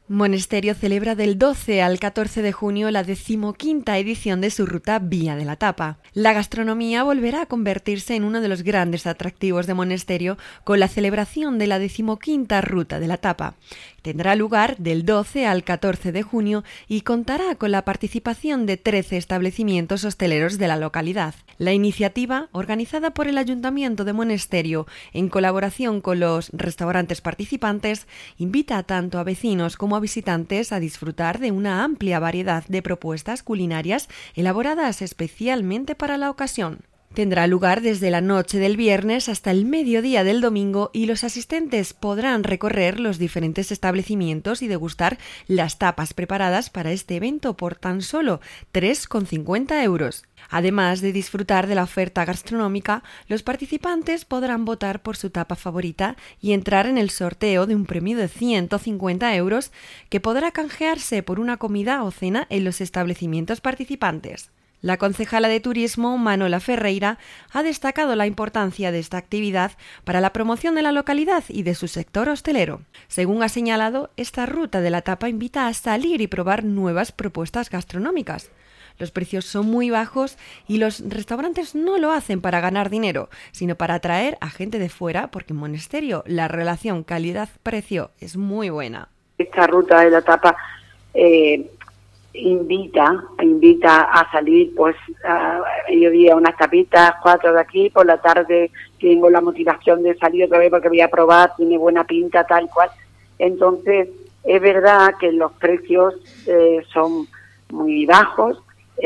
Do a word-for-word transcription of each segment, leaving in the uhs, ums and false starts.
Monesterio celebra del doce al catorce de junio la decimoquinta edición de su ruta Vía de la Tapa. La gastronomía volverá a convertirse en uno de los grandes atractivos de Monesterio con la celebración de la decimoquinta Ruta de la Tapa. Tendrá lugar del doce al catorce de junio y contará con la participación de trece establecimientos hosteleros de la localidad. La iniciativa, organizada por el Ayuntamiento de Monesterio en colaboración con los restaurantes participantes, invita tanto a vecinos como a visitantes a disfrutar de una amplia variedad de propuestas culinarias elaboradas especialmente para la ocasión. Tendrá lugar desde la noche del viernes hasta el mediodía del domingo y los asistentes podrán recorrer los diferentes establecimientos y degustar las tapas preparadas para este evento por tan solo tres con cincuenta euros. Además de disfrutar de la oferta gastronómica, los participantes podrán votar por su tapa favorita y entrar en el sorteo de un premio de ciento cincuenta euros que podrá canjearse por una comida o cena en los establecimientos participantes. La concejala de Turismo, Manola Ferreira, ha destacado la importancia de esta actividad para la promoción de la localidad y de su sector hostelero. Según ha señalado, esta ruta de la tapa invita a salir y probar nuevas propuestas gastronómicas. Los precios son muy bajos y los restaurantes no lo hacen para ganar dinero, sino para atraer a gente de fuera, porque en Monesterio la relación calidad-precio es muy buena. Esta ruta de la tapa eh... invita invita a salir pues a mediodía unas tapitas, cuatro de aquí, por la tarde tengo la motivación de salir otra vez porque voy a probar, tiene buena pinta, tal cual. Entonces es verdad que los precios eh, son muy bajos,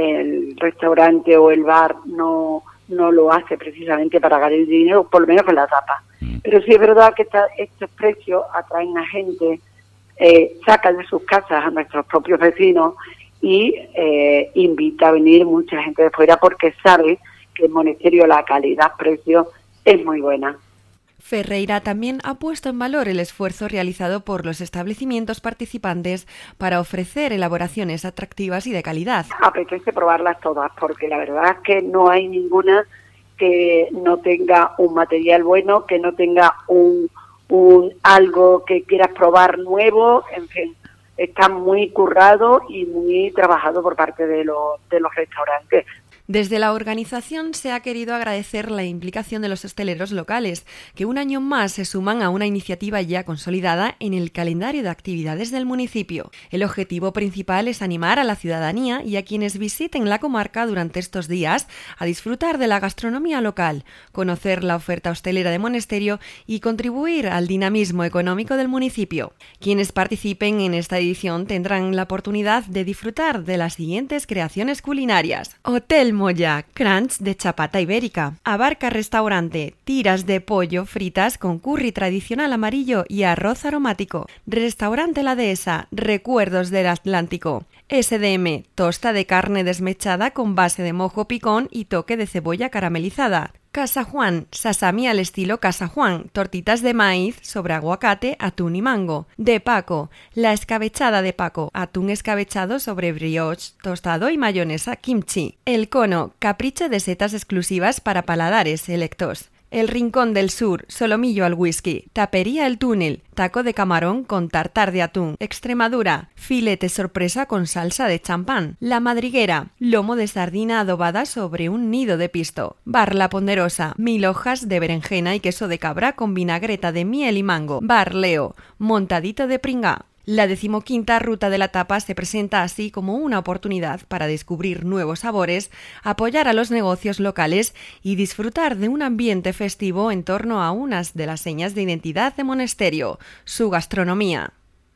el restaurante o el bar no no lo hace precisamente para ganar dinero, por lo menos con la tapa, pero sí es verdad que esta, estos precios atraen a gente, eh, sacan de sus casas a nuestros propios vecinos y eh, invita a venir mucha gente de fuera porque sabe que en Monesterio la calidad-precio es muy buena. Ferreira también ha puesto en valor el esfuerzo realizado por los establecimientos participantes para ofrecer elaboraciones atractivas y de calidad. Apetece probarlas todas porque la verdad es que no hay ninguna que no tenga un material bueno, que no tenga un, un algo que quieras probar nuevo, en fin. Está muy currado y muy trabajado por parte de los, de los restaurantes. Desde la organización se ha querido agradecer la implicación de los hosteleros locales, que un año más se suman a una iniciativa ya consolidada en el calendario de actividades del municipio. El objetivo principal es animar a la ciudadanía y a quienes visiten la comarca durante estos días a disfrutar de la gastronomía local, conocer la oferta hostelera de Monesterio y contribuir al dinamismo económico del municipio. Quienes participen en esta edición tendrán la oportunidad de disfrutar de las siguientes creaciones culinarias: Hotel Moya, crunch de chapata ibérica. Abarca restaurante, tiras de pollo fritas con curry tradicional amarillo y arroz aromático. Restaurante La Dehesa, recuerdos del Atlántico. S D M, tosta de carne desmechada con base de mojo picón y toque de cebolla caramelizada. Casa Juan, sasami al estilo Casa Juan, tortitas de maíz sobre aguacate, atún y mango. De Paco, la escabechada de Paco, atún escabechado sobre brioche, tostado y mayonesa kimchi. El Cono, capricho de setas exclusivas para paladares selectos. El Rincón del Sur, solomillo al whisky. Tapería El Túnel, taco de camarón con tartar de atún. Extremadura, filete sorpresa con salsa de champán. La Madriguera, lomo de sardina adobada sobre un nido de pisto. Bar La Ponderosa, mil hojas de berenjena y queso de cabra con vinagreta de miel y mango. Bar Leo, montadito de pringá. La decimoquinta Ruta de la Tapa se presenta así como una oportunidad para descubrir nuevos sabores, apoyar a los negocios locales y disfrutar de un ambiente festivo en torno a unas de las señas de identidad de Monesterio, su gastronomía.